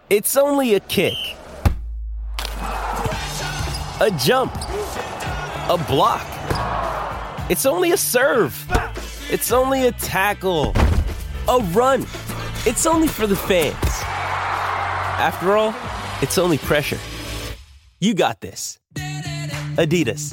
It's only a kick, a jump, a block. It's only a serve. It's only a tackle, a run. It's only for the fans. After all, it's only pressure. You got this. Adidas.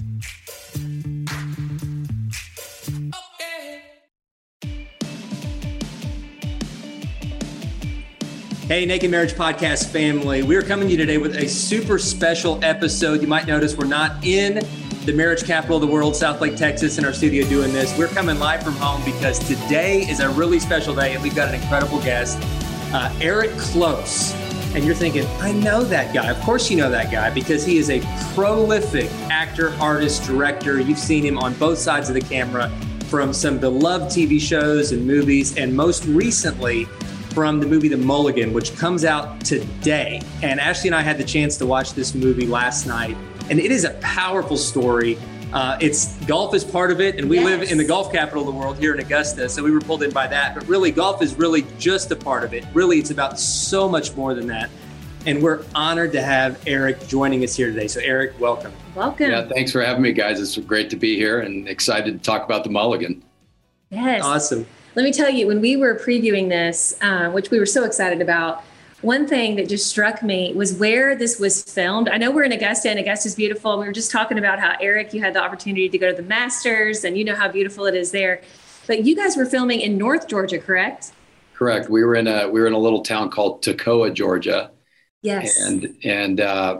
Hey, Naked Marriage Podcast family. We're coming to you today with a super special episode. You might notice we're not in the marriage capital of the world, Southlake, Texas, in our studio doing this. We're coming live from home because today is a really special day and we've got an incredible guest, Eric Close. And you're thinking, I know that guy. Of course you know that guy because he is a prolific actor, artist, director. You've seen him on both sides of the camera from some beloved TV shows and movies, and most recently from the movie The Mulligan, which comes out today. And Ashley and I had the chance to watch this movie last night, and it is a powerful story. It's golf is part of it, and we live in the golf capital of the world here in Augusta, so we were pulled in by that. But really, golf is really just a part of it. Really, it's about so much more than that. And we're honored to have Eric joining us here today. So Eric, welcome. Welcome. Yeah, thanks for having me, guys. It's great to be here and excited to talk about The Mulligan. Yes. Awesome. Let me tell you, when we were previewing this, which we were so excited about, one thing that just struck me was where this was filmed. I know we're in Augusta, and Augusta's beautiful. We were just talking about how, Eric, you had the opportunity to go to the Masters, and you know how beautiful it is there. But you guys were filming in North Georgia, correct? Correct. We were in a little town called Toccoa, Georgia. Yes. And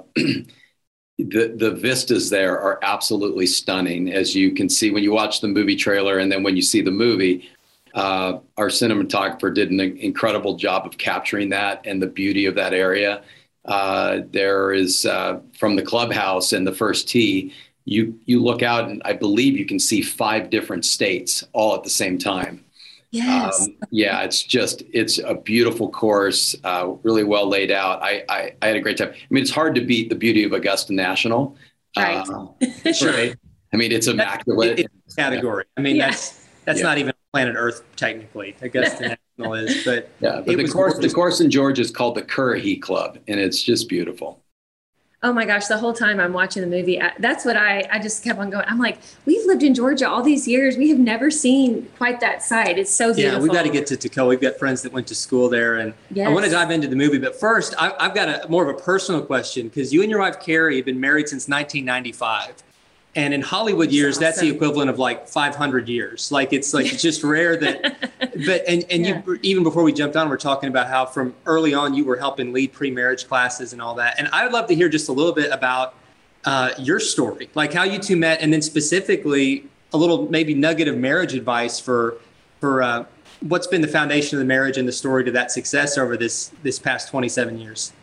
the vistas there are absolutely stunning, as you can see when you watch the movie trailer, and then when you see the movie. Our cinematographer did an incredible job of capturing that and the beauty of that area. There is from the clubhouse and the first tee, you look out and I believe you can see 5 different states all at the same time. Yes. It's a beautiful course, really well laid out. I had a great time. I mean, it's hard to beat the beauty of Augusta National. Right. Right. I mean, it's immaculate. It's category. I mean, that's Yeah. not even planet Earth technically. Augusta National is, but the course in Georgia is called the Currahee Club, and it's just beautiful. Oh my gosh, the whole time I'm watching the movie, that's what I just kept on going. I'm like, we've lived in Georgia all these years. We have never seen quite that site. It's so beautiful. Yeah, we've got to get to Toccoa. We've got friends that went to school there, and I want to dive into the movie. But first, I've got more of a personal question, because you and your wife, Carrie, have been married since 1995. And in Hollywood years, that's the equivalent of like 500 years. It's just rare that, you, even before we jumped on, we're talking about how from early on, you were helping lead pre-marriage classes and all that. And I would love to hear just a little bit about your story, like how you two met, and then specifically a little maybe nugget of marriage advice for what's been the foundation of the marriage and the story to that success over this past 27 years.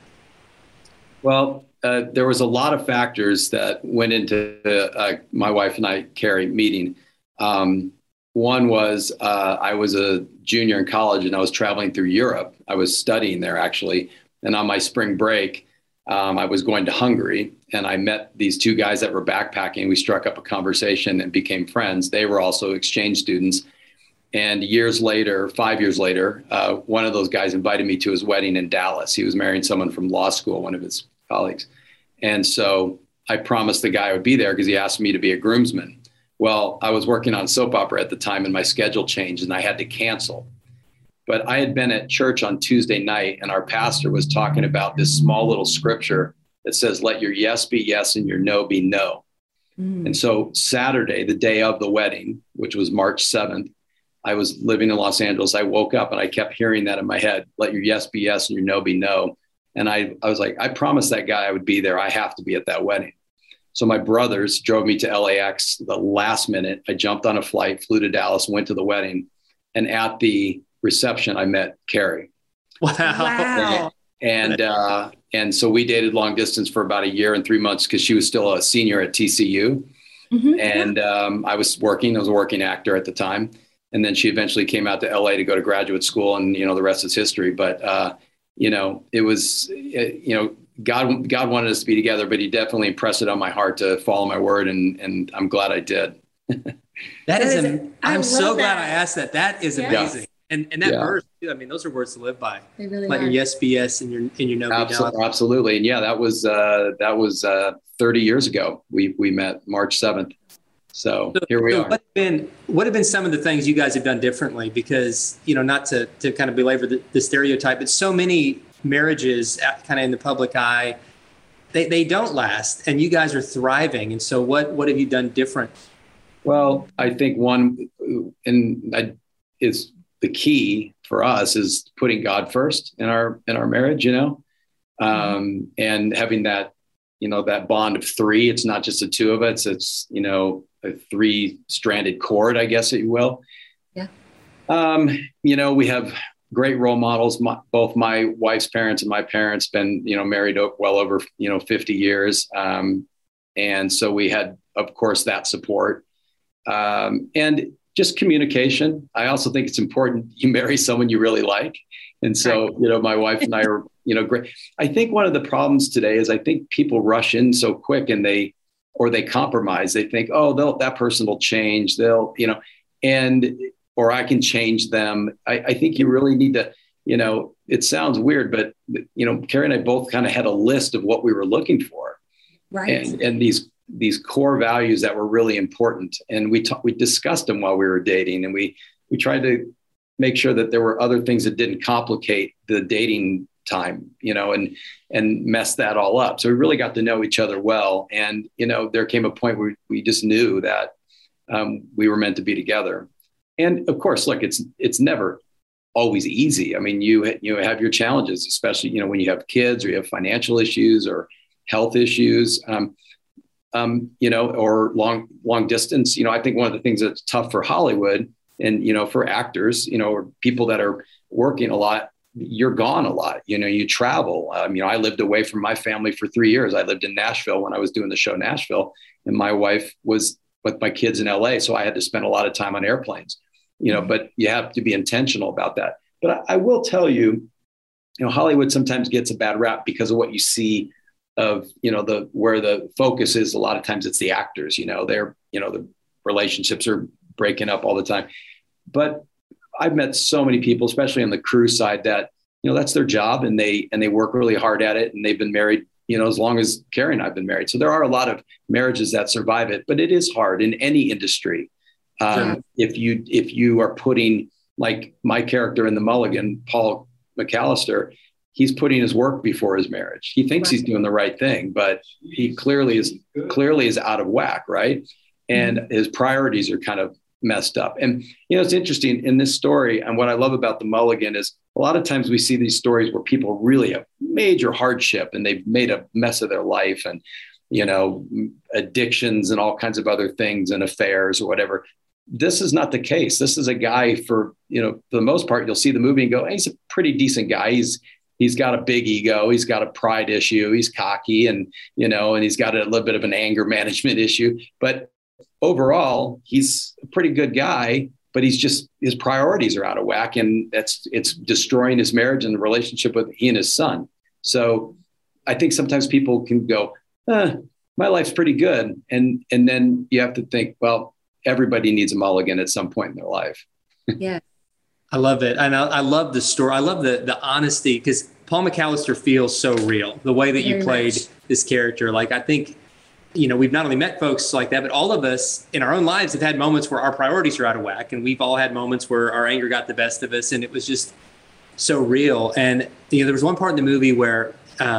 Well, there was a lot of factors that went into my wife and I, Carrie, meeting. One was I was a junior in college and I was traveling through Europe. I was studying there, actually. And on my spring break, I was going to Hungary, and I met these 2 guys that were backpacking. We struck up a conversation and became friends. They were also exchange students. And 5 years later, one of those guys invited me to his wedding in Dallas. He was marrying someone from law school, one of his colleagues. And so I promised the guy I would be there because he asked me to be a groomsman. Well, I was working on soap opera at the time and my schedule changed and I had to cancel. But I had been at church on Tuesday night and our pastor was talking about this small little scripture that says, let your yes be yes and your no be no. And so Saturday, the day of the wedding, which was March 7th, I was living in Los Angeles. I woke up and I kept hearing that in my head, let your yes be yes and your no be no. And I was like, I promised that guy I would be there. I have to be at that wedding. So my brothers drove me to LAX the last minute. I jumped on a flight, flew to Dallas, went to the wedding. And at the reception, I met Carrie. Wow. And so we dated long distance for about 1 year and 3 months because she was still a senior at TCU. And I was a working actor at the time. And then she eventually came out to LA to go to graduate school, and, the rest is history. But, it was, God wanted us to be together, but he definitely impressed it on my heart to follow my word. And I'm glad I did. I'm so glad I asked that. That is amazing. And that verse too, I mean, those are words to live by. They really like are. your yes be yes and your no be no. Absolutely. And yeah, that was 30 years ago. We met March 7th. So here we are. What have been some of the things you guys have done differently? Because, not to kind of belabor the stereotype, but so many marriages kind of in the public eye, they don't last, and you guys are thriving. And so what have you done different? Well, I think is the key for us is putting God first in our marriage, and having that, that bond of three. It's not just the two of us. It's, a three-stranded cord, I guess, if you will. Yeah. We have great role models. Both my wife's parents and my parents been, married well over, 50 years. And so we had, of course, that support. And just communication. I also think it's important you marry someone you really like. And so, my wife and I are, great. I think one of the problems today is I think people rush in so quick and they compromise. They think, oh, that person will change. They'll, or I can change them. I think you really need to, it sounds weird, but, Carrie and I both kind of had a list of what we were looking for. Right. And these core values that were really important. And we discussed them while we were dating, and we tried to make sure that there were other things that didn't complicate the dating time, and mess that all up. So we really got to know each other well. And, there came a point where we just knew that we were meant to be together. And of course, look, it's never always easy. I mean, you have your challenges, especially, when you have kids or you have financial issues or health issues, or long distance. I think one of the things that's tough for Hollywood and, for actors, or people that are working a lot, you're gone a lot, you travel. I lived away from my family for 3 years. I lived in Nashville when I was doing the show Nashville, and my wife was with my kids in LA. So I had to spend a lot of time on airplanes, but you have to be intentional about that. But I will tell you, Hollywood sometimes gets a bad rap because of what you see of, where the focus is. A lot of times it's the actors, they're, the relationships are breaking up all the time. But I've met so many people, especially on the crew side, that, that's their job, and they work really hard at it, and they've been married, as long as Carrie and I've been married. So there are a lot of marriages that survive it, but it is hard in any industry. If you are putting, like my character in The Mulligan, Paul McAllister, he's putting his work before his marriage. He thinks he's doing the right thing, but he clearly is out of whack, right? And his priorities are kind of messed up. And, it's interesting in this story. And what I love about The Mulligan is a lot of times we see these stories where people really have major hardship and they've made a mess of their life, and, addictions and all kinds of other things and affairs or whatever. This is not the case. This is a guy, for the most part, you'll see the movie and go, hey, he's a pretty decent guy. He's got a big ego. He's got a pride issue. He's cocky, and, and he's got a little bit of an anger management issue. But overall, he's a pretty good guy, but his priorities are out of whack, and it's destroying his marriage and the relationship with he and his son. So I think sometimes people can go, my life's pretty good. And then you have to think, well, everybody needs a mulligan at some point in their life. Yeah. I love it. And I love the story. I love the honesty, because Paul McAllister feels so real. The way that you played this character. Like, I think, we've not only met folks like that, but all of us in our own lives have had moments where our priorities are out of whack. And we've all had moments where our anger got the best of us, and it was just so real. And, there was one part in the movie where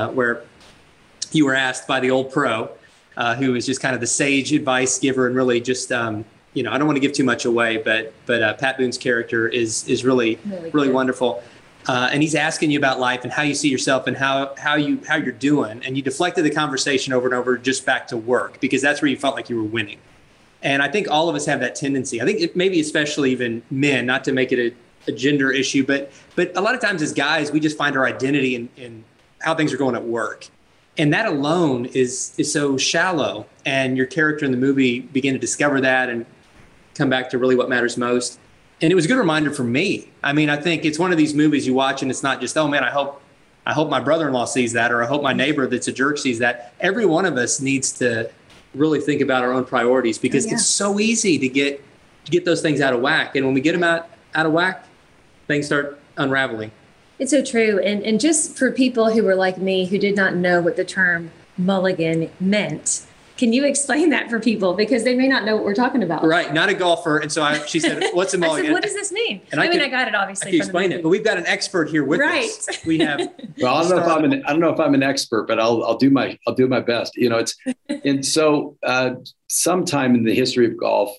you were asked by the old pro, who was just kind of the sage advice giver, and really just, I don't want to give too much away, but Pat Boone's character is really wonderful. And he's asking you about life and how you see yourself and how you're doing. And you deflected the conversation over and over just back to work, because that's where you felt like you were winning. And I think all of us have that tendency. I think it maybe especially even men, not to make it a gender issue, but a lot of times as guys, we just find our identity in how things are going at work. And that alone is so shallow. And your character in the movie began to discover that and come back to really what matters most. And it was a good reminder for me. I mean, I think it's one of these movies you watch and it's not just, oh man, I hope my brother-in-law sees that, or I hope my neighbor that's a jerk sees that. Every one of us needs to really think about our own priorities, because it's so easy to get those things out of whack. And when we get them out of whack, things start unraveling. It's so true. And just for people who were like me, who did not know what the term mulligan meant, can you explain that for people? Because they may not know what we're talking about. Right. Not a golfer. And so she said, what's a mulligan? I said, what does this mean? And I got it obviously. I can explain it, but we've got an expert here with us. We have. Well, I don't know if I'm an expert, but I'll do my best. And so sometime in the history of golf,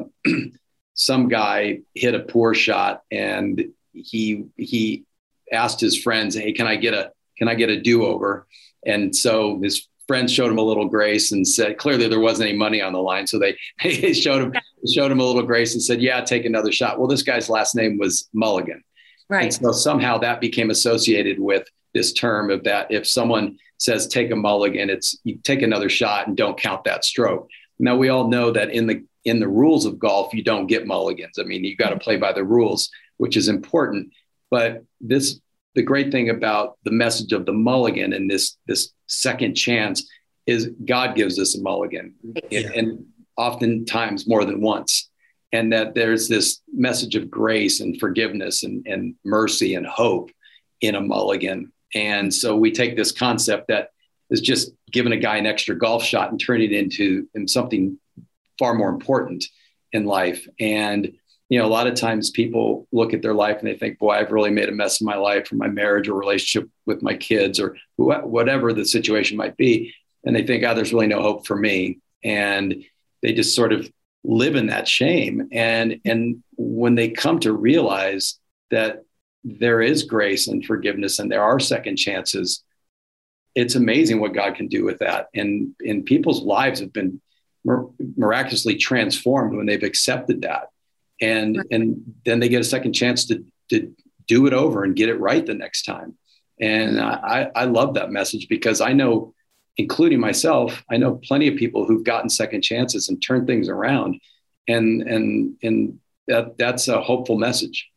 some guy hit a poor shot, and he asked his friends, "Hey, can I get a do-over?" And so his friends showed him a little grace and said, clearly there wasn't any money on the line. So they showed him a little grace and said, "Yeah, take another shot." Well, this guy's last name was Mulligan. Right. And so somehow that became associated with this term of that. If someone says, take a mulligan, it's you take another shot and don't count that stroke. Now we all know that in the rules of golf, you don't get mulligans. I mean, you got to play by the rules, which is important. But the great thing about the message of the mulligan and this second chance is God gives us a mulligan, and oftentimes more than once. And that there's this message of grace and forgiveness and mercy and hope in a mulligan. And so we take this concept that is just giving a guy an extra golf shot and turning it into something far more important in life. And a lot of times people look at their life and they think, boy, I've really made a mess of my life, or my marriage or relationship with my kids, or whatever the situation might be. And they think, there's really no hope for me. And they just sort of live in that shame. And when they come to realize that there is grace and forgiveness and there are second chances, it's amazing what God can do with that. And people's lives have been miraculously transformed when they've accepted that. And then they get a second chance to do it over and get it right the next time. And I love that message, because I know, including myself, I know plenty of people who've gotten second chances and turned things around. And that's a hopeful message.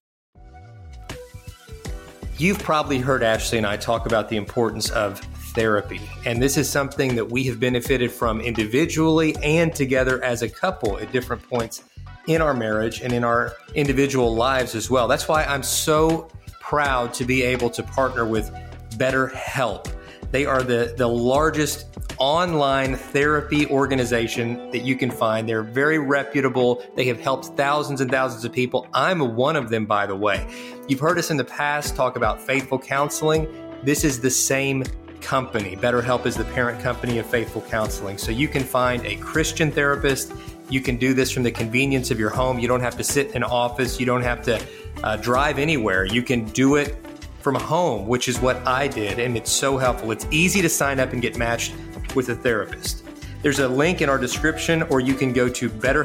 You've probably heard Ashley and I talk about the importance of therapy. And this is something that we have benefited from individually and together as a couple at different points in our marriage and in our individual lives as well. That's why I'm so proud to be able to partner with BetterHelp. They are the largest online therapy organization that you can find. They're very reputable. They have helped thousands and thousands of people. I'm one of them, by the way. You've heard us in the past talk about Faithful Counseling. This is the same company. BetterHelp is the parent company of Faithful Counseling. So you can find a Christian therapist. You can do this from the convenience of your home. You don't have to sit in an office. You don't have to drive anywhere. You can do it from home, which is what I did, and it's so helpful. It's easy to sign up and get matched with a therapist. There's a link in our description, or you can go to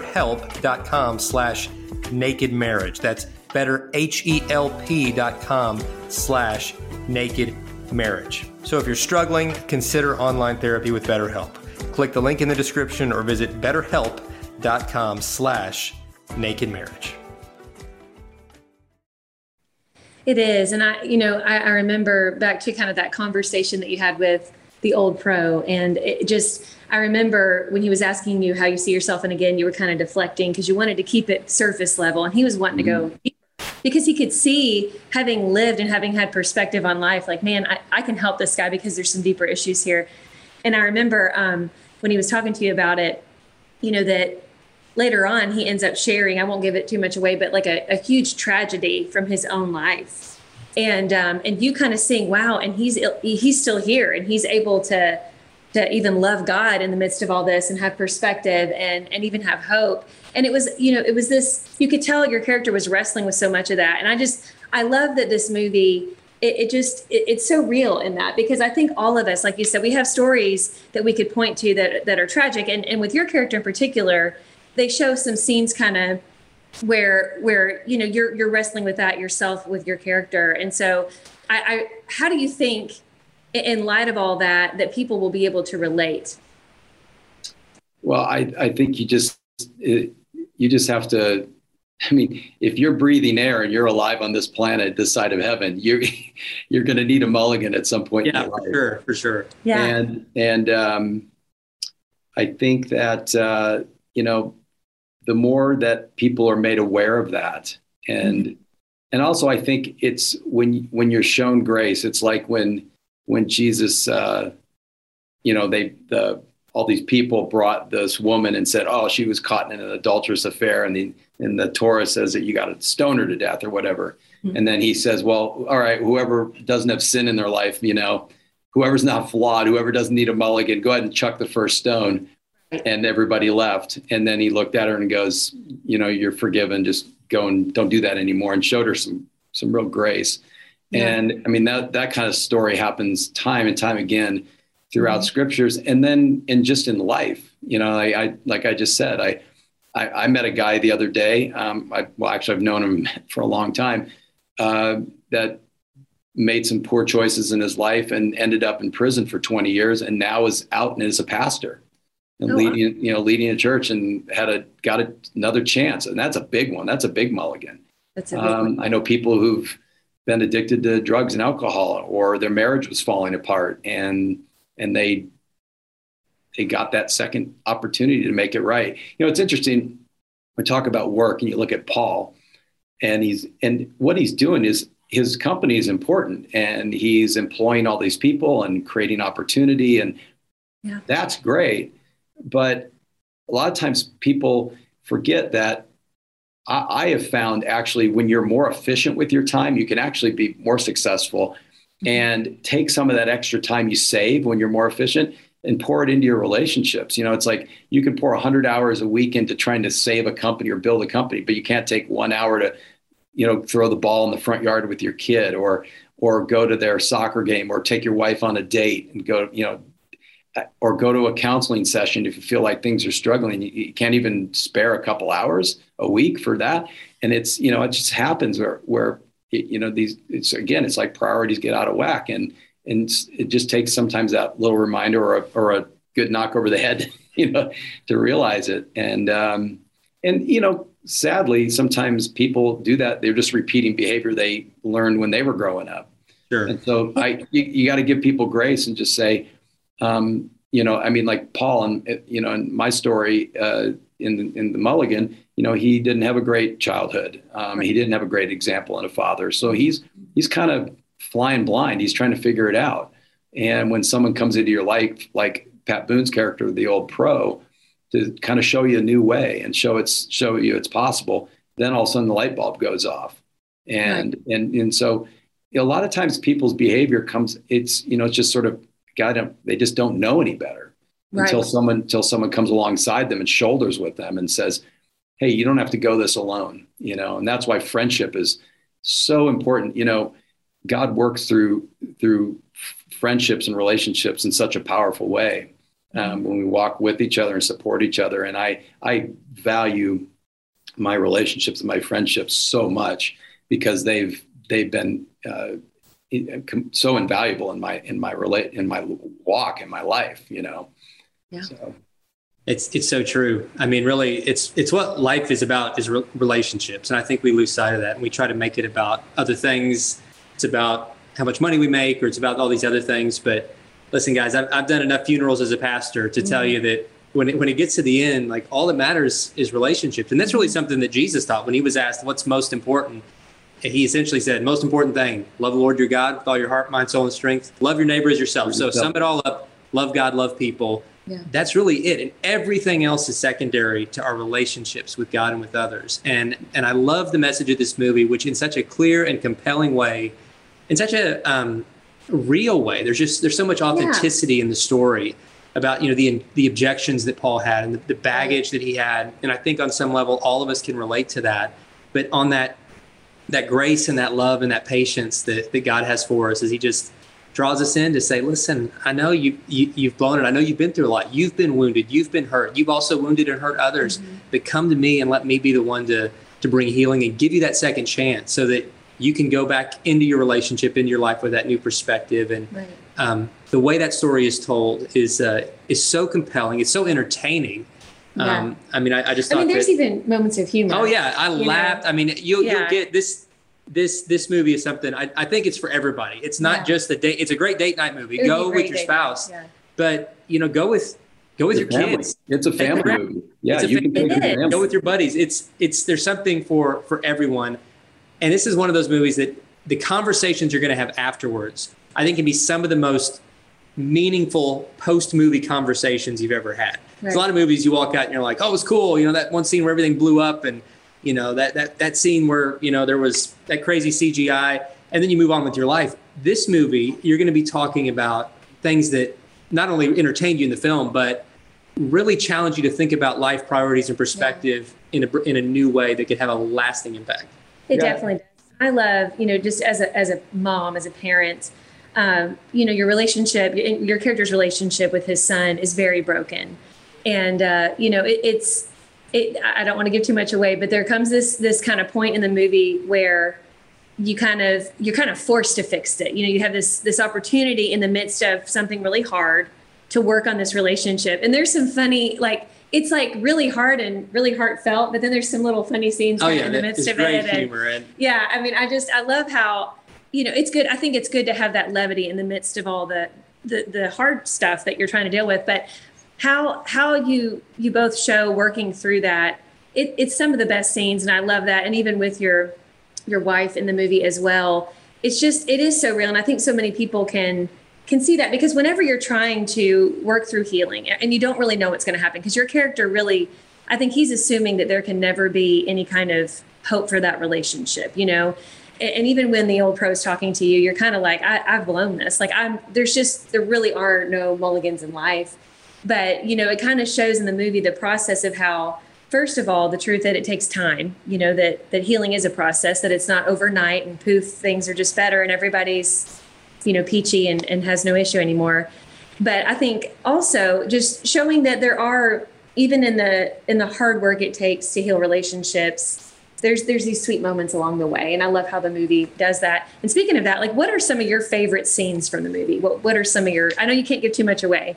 betterhelp.com/nakedmarriage. That's betterhelp.com/nakedmarriage. So if you're struggling, consider online therapy with BetterHelp. Click the link in the description or visit betterhelp.com/nakedmarriage. It is. And I remember back to kind of that conversation that you had with the old pro. And I remember when he was asking you how you see yourself, and again, you were kind of deflecting because you wanted to keep it surface level, and he was wanting to go deeper, because he could see, having lived and having had perspective on life, like, man, I can help this guy because there's some deeper issues here. And I remember when he was talking to you about it, that later on, he ends up sharing, I won't give it too much away, but like a huge tragedy from his own life. And you kind of seeing, wow, and he's still here, and he's able to even love God in the midst of all this, and have perspective and even have hope. And it was this, you could tell your character was wrestling with so much of that. And I love that this movie, it's so real in that, because I think all of us, like you said, we have stories that we could point to that are tragic. And with your character in particular, they show some scenes kind of where you're wrestling with that yourself with your character. And so how do you think, in light of all that people will be able to relate? Well, I think you just have to, if you're breathing air and you're alive on this planet, this side of heaven, you're going to need a mulligan at some point. Yeah, for sure. Yeah. And I think that, the more that people are made aware of that, and And also, I think it's when you're shown grace, it's like when Jesus, all these people brought this woman and said, oh, she was caught in an adulterous affair. And the Torah says that you got to stone her to death or whatever. Mm-hmm. And then he says, well, all right, whoever doesn't have sin in their life, whoever's not flawed, whoever doesn't need a mulligan, go ahead and chuck the first stone. And everybody left. And then he looked at her and goes, you're forgiven. Just go and don't do that anymore. And showed her some real grace. Yeah. And I mean, that kind of story happens time and time again throughout scriptures. And then just in life, like I just said, I met a guy the other day. I've known him for a long time, that made some poor choices in his life and ended up in prison for 20 years. And now is out and is a pastor and leading a church, and got another chance. And that's a big one. That's a big mulligan. That's a big one. I know people who've been addicted to drugs and alcohol, or their marriage was falling apart, and they got that second opportunity to make it right. It's interesting. We talk about work, and you look at Paul, and what he's doing is, his company is important, and he's employing all these people and creating opportunity, and that's great. But a lot of times people forget that I have found, actually, when you're more efficient with your time, you can actually be more successful, and take some of that extra time you save when you're more efficient and pour it into your relationships. It's like you can pour 100 hours a week into trying to save a company or build a company, but you can't take 1 hour to, throw the ball in the front yard with your kid, or go to their soccer game, or take your wife on a date and go, or go to a counseling session if you feel like things are struggling. You can't even spare a couple hours a week for that. And it's, it just happens where it's like priorities get out of whack, and it just takes sometimes that little reminder or a good knock over the head, to realize it. And sadly, sometimes people do that. They're just repeating behavior they learned when they were growing up. Sure. And so you got to give people grace and just say, like Paul, and in my story, in the mulligan, he didn't have a great childhood. He didn't have a great example and a father. So he's kind of flying blind. He's trying to figure it out. And when someone comes into your life, like Pat Boone's character, the old pro, to kind of show you a new way and show you it's possible, then all of a sudden the light bulb goes off. And so a lot of times people's behavior comes, it's just sort of, they just don't know any better until someone comes alongside them and shoulders with them and says, hey, you don't have to go this alone, and that's why friendship is so important. God works through friendships and relationships in such a powerful way, when we walk with each other and support each other. And I value my relationships and my friendships so much, because they've been so invaluable in my walk in my life. Yeah. So. It's so true. I mean, really, it's what life is about, is relationships. And I think we lose sight of that, and we try to make it about other things. It's about how much money we make, or it's about all these other things. But listen, guys, I've done enough funerals as a pastor to tell you that when it gets to the end, like, all that matters is relationships. And that's really something that Jesus taught when he was asked what's most important. He essentially said, most important thing, love the Lord your God with all your heart, mind, soul, and strength. Love your neighbor as yourself. So sum it all up, love God, love people. Yeah. That's really it. And everything else is secondary to our relationships with God and with others. And I love the message of this movie, which in such a clear and compelling way, in such a real way, there's so much authenticity in the story about, the objections that Paul had and the baggage that he had. And I think on some level, all of us can relate to that. But on that grace and that love and that patience that God has for us, as he just draws us in to say, listen, I know you've blown it. I know you've been through a lot. You've been wounded. You've been hurt. You've also wounded and hurt others. But come to me and let me be the one to bring healing and give you that second chance, so that you can go back into your relationship, into your life with that new perspective. And the way that story is told is so compelling. It's so entertaining. Yeah. I just thought there's even moments of humor. Oh yeah. I laughed. You'll get this movie is something I think it's for everybody. It's not just a date. It's a great date night movie. Go with your spouse, but go with your family. kids. It's a family movie. Yeah. You can take it. Go with your buddies. There's something for everyone. And this is one of those movies that the conversations you're going to have afterwards, I think, can be some of the most meaningful post-movie conversations you've ever had. Right. There's a lot of movies you walk out and you're like, oh, it was cool. You know, that one scene where everything blew up, and, you know, that scene where, you know, there was that crazy CGI, and then you move on with your life. This movie, you're going to be talking about things that not only entertain you in the film, but really challenge you to think about life priorities and perspective in a new way that could have a lasting impact. It definitely does. I love, you know, just as a mom, as a parent, you know, your relationship, your character's relationship with his son is very broken. And, you know, I don't want to give too much away, but there comes this kind of point in the movie where you're kind of forced to fix it. You know, you have this opportunity in the midst of something really hard to work on this relationship. And there's some funny, like, it's like really hard and really heartfelt, but then there's some little funny scenes in the midst of it. Yeah, I mean, I love how, you know, it's good. I think it's good to have that levity in the midst of all the hard stuff that you're trying to deal with. But how you both show working through that, it's some of the best scenes, and I love that. And even with your wife in the movie as well, it is so real. And I think so many people can see that, because whenever you're trying to work through healing and you don't really know what's going to happen, because your character really, I think he's assuming that there can never be any kind of hope for that relationship, you know? And even when the old pro's talking to you, you're kind of like, I've blown this. Like there really are no mulligans in life. But, you know, it kind of shows in the movie the process of how, first of all, the truth that it takes time, you know, that healing is a process, that it's not overnight and poof, things are just better and everybody's, you know, peachy and has no issue anymore. But I think also just showing that there are, even in the hard work it takes to heal relationships, there's these sweet moments along the way. And I love how the movie does that. And speaking of that, like, what are some of your favorite scenes from the movie? What are some of I know you can't give too much away.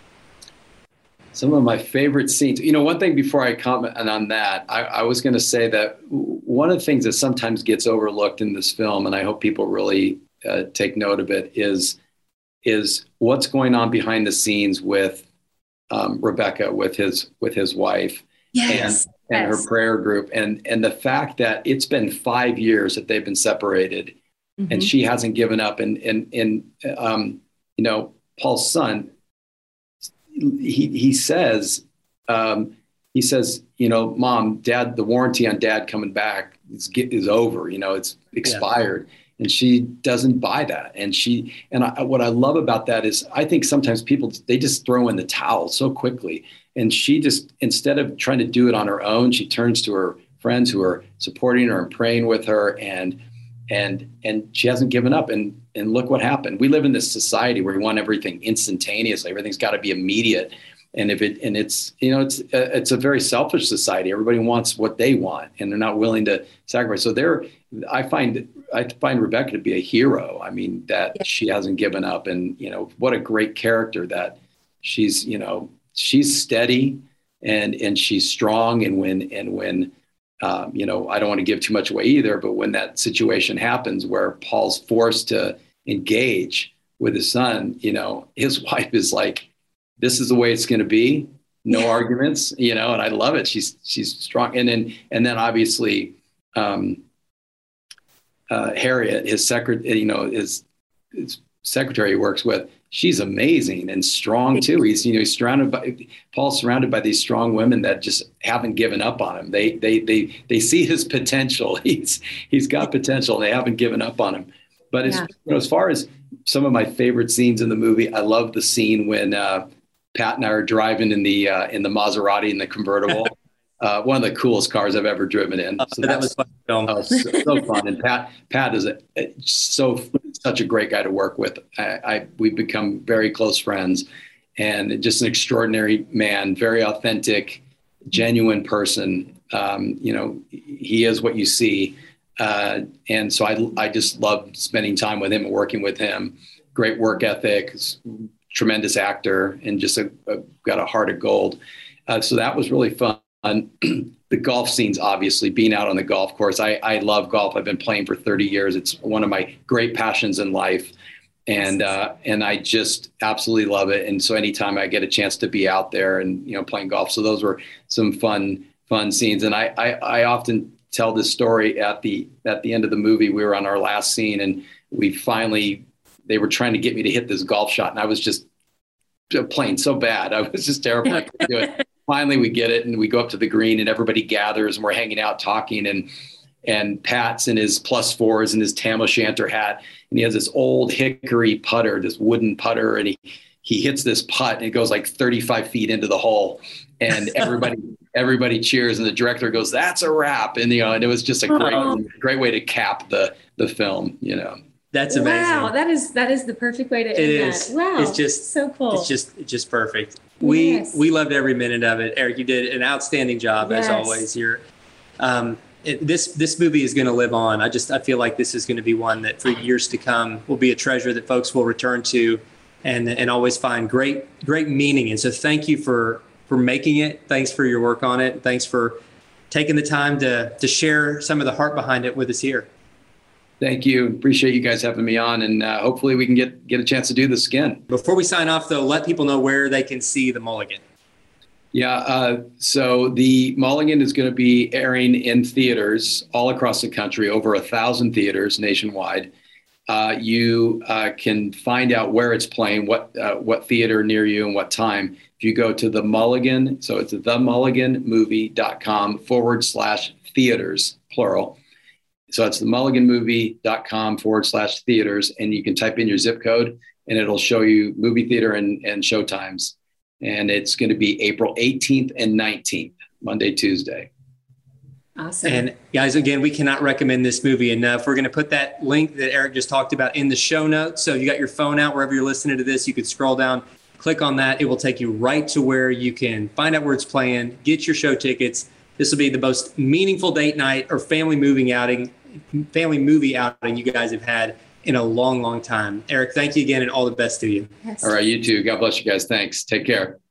Some of my favorite scenes, you know, one thing before I comment on that, I was going to say that one of the things that sometimes gets overlooked in this film, and I hope people really take note of it, is what's going on behind the scenes with Rebecca, with his wife, and her prayer group, and the fact that it's been 5 years that they've been separated, and she hasn't given up, and you know, Paul's son, he says, you know, Mom, Dad, the warranty on Dad coming back is over. You know, it's expired. Yeah. And she doesn't buy that. And what I love about that is, I think sometimes people, they just throw in the towel so quickly. And she just, instead of trying to do it on her own, she turns to her friends who are supporting her and praying with her, and she hasn't given up. And look what happened. We live in this society where we want everything instantaneously. Everything's got to be immediate. And it's, you know, it's a very selfish society. Everybody wants what they want, and they're not willing to sacrifice. So I find Rebecca to be a hero. I mean, that she hasn't given up, and, you know, what a great character that she's, you know, she's steady and she's strong. And when you know, I don't want to give too much away either, but when that situation happens where Paul's forced to engage with his son, you know, his wife is like, this is the way it's going to be. No arguments, you know, and I love it. She's strong. And then obviously, Harriet, his secretary, you know, his secretary he works with, she's amazing and strong too. He's Paul's surrounded by these strong women that just haven't given up on him. They see his potential. He's got potential. They haven't given up on him. But you know, as far as some of my favorite scenes in the movie, I love the scene when Pat and I are driving in the Maserati, in the convertible. One of the coolest cars I've ever driven in. So that was fun. So fun. And Pat is such a great guy to work with. We've become very close friends, and just an extraordinary man, very authentic, genuine person. You know, he is what you see. And so I just love spending time with him and working with him. Great work ethic, tremendous actor, and just got a heart of gold. So that was really fun. The golf scenes, obviously, being out on the golf course. I love golf. I've been playing for 30 years. It's one of my great passions in life. And I just absolutely love it. And so anytime I get a chance to be out there and, you know, playing golf. So those were some fun scenes. And I often tell this story at the end of the movie. We were on our last scene, and they were trying to get me to hit this golf shot, and I was just playing so bad. I was just terrified to do it. Finally, we get it, and we go up to the green, and everybody gathers, and we're hanging out talking, and Pat's in his +4s and his Tam O'Shanter hat, and he has this old hickory putter, this wooden putter, and he hits this putt, and it goes like 35 feet into the hole, and everybody cheers, and the director goes, "That's a wrap," and and it was just a great way to cap the film. That's amazing. Wow, that is the perfect way to end that. Wow, it's just so cool. It's just perfect. Yes. We loved every minute of it. Eric, you did an outstanding job as always. This movie is going to live on. I feel like this is going to be one that for years to come will be a treasure that folks will return to, and always find great meaning. And so thank you for making it. Thanks for your work on it. Thanks for taking the time to share some of the heart behind it with us here. Thank you. Appreciate you guys having me on, and hopefully we can get a chance to do this again. Before we sign off, though, let people know where they can see The Mulligan. Yeah, so The Mulligan is going to be airing in theaters all across the country, over 1,000 theaters nationwide. You can find out where it's playing, what theater near you and what time. If you go to The Mulligan, so it's themulliganmovie.com/theaters, plural. So it's themulliganmovie.com/theaters, and you can type in your zip code, and it'll show you movie theater and showtimes. And it's going to be April 18th and 19th, Monday, Tuesday. Awesome. And guys, again, we cannot recommend this movie enough. We're going to put that link that Eric just talked about in the show notes. So you got your phone out wherever you're listening to this, you could scroll down, click on that. It will take you right to where you can find out where it's playing, get your show tickets. This will be the most meaningful date night or family movie outing you guys have had in a long, long time. Eric, thank you again, and all the best to you. Yes. All right, you too. God bless you guys. Thanks. Take care.